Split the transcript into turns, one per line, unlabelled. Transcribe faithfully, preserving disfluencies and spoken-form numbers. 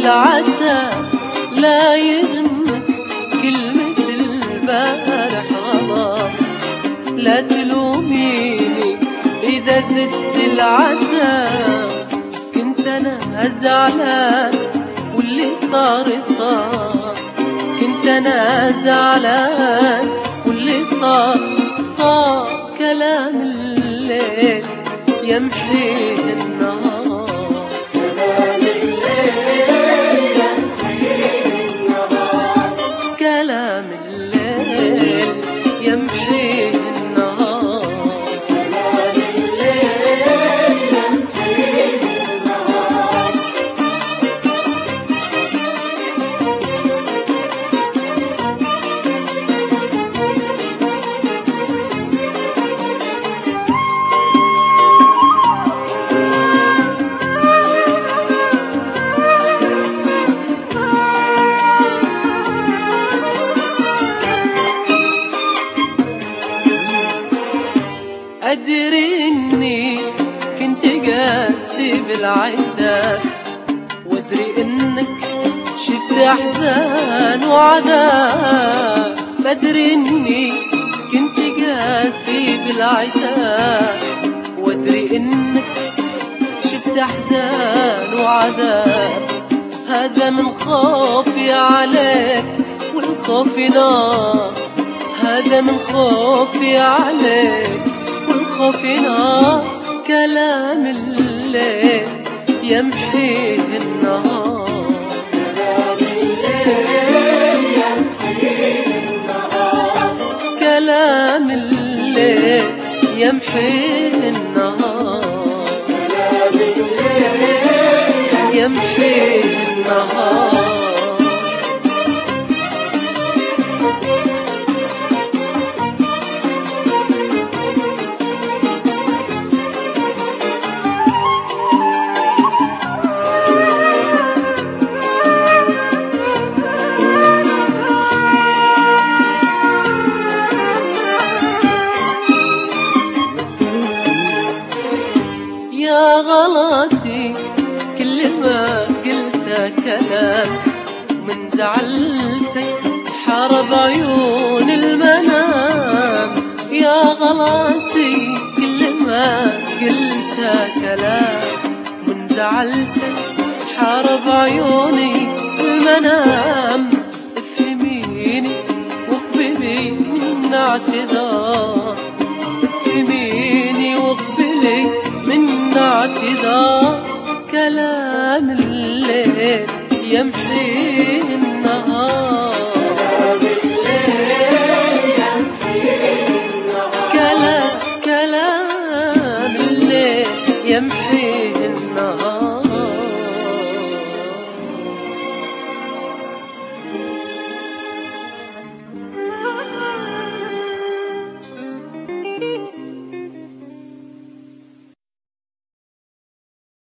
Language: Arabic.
العتاب لا يهمك كلمة البارح غلط. لا تلوميني إذا زدت العتاب، كنت أنا زعلان واللي صار صار. كنت أنا زعلان واللي صار صار. كلام الليل يمحيه النهار.
كلام الليل يمحيه النهار.
كلام الليل يمحيه النهار.
كلام الليل يمحيه النهار.
أدري إني كنت قاسي بالعتاب، وأدري إنك شفت أحزان وعذاب. أدري إني كنت قاسي بالعتاب، وأدري إنك شفت أحزان وعذاب. هذا من خوفي عليك والخوف نار. هذا من خوفي عليك والخوف نار. كلام الليل يمحيه النهار.
كلام الليل يمحيه النهار.
كلام الليل يمحيه النهار.
كلام الليل
يمحيه النهار. يا غلطي كل ما قلت كلام، من زعلتك حرب عيون المنام. يا غلطي كل ما قلت كلام، من زعلتك حرب عيوني المنام. افهميني واقبلي من اعتذار. افهميني واقبلي من اعتذار. كلام الليل يمحيه النهار. كلام كلام الليل يمحيه النهار.
Thank you.